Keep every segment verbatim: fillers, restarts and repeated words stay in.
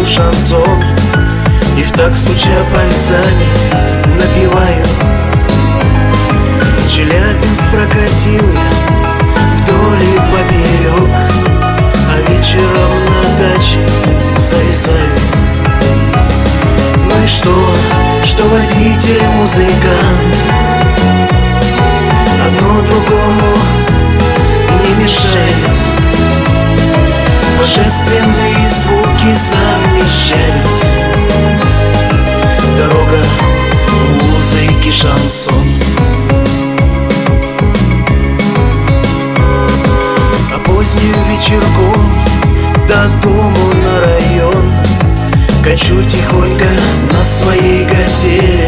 пою шансон и в такт стуча пальцами напеваю. Челябинск прокатил я вдоль и поперек, а вечером на даче зависаю. Ну и что, что водитель музыкант, одно другому не мешает, божественные звуки совмещают. Дорога, музыки, шансон. А поздним вечерком до дому на район качу тихонько на своей газели,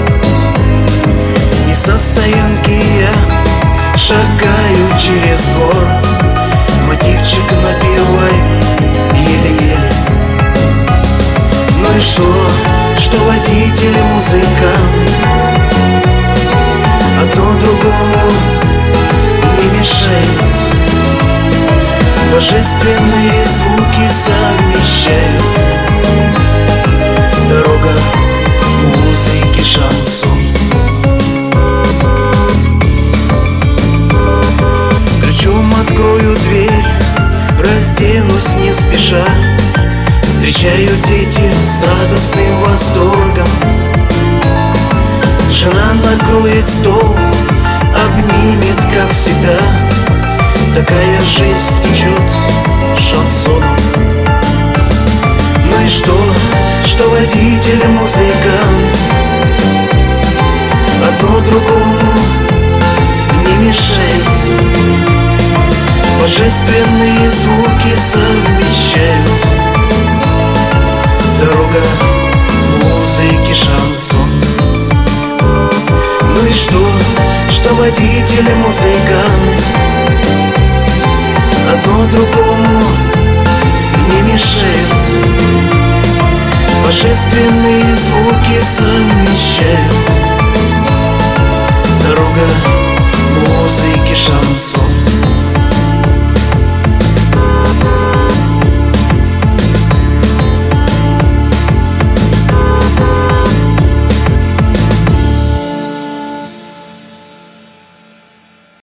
и со стоянки я шагаю через двор, мотивчик напеваю еле-еле. Ну и что, что водитель музыкант, одно другому не мешает, божественные звуки совмещают. Дорога, музыки, шансон. Ключом открою дверь, разденусь не спеша, встречают дети с радостным восторгом. Жена накроет стол, обнимет, как всегда. Такая жизнь течет шансоном. Ну и что, что водитель музыкант, одно другому не мешает, божественные звуки совмещают. Дорога, музыки, шансон. Ну и что, что водитель музыкант, одно другому не мешает, божественные звуки совмещают. Дорога, музыки, шансон.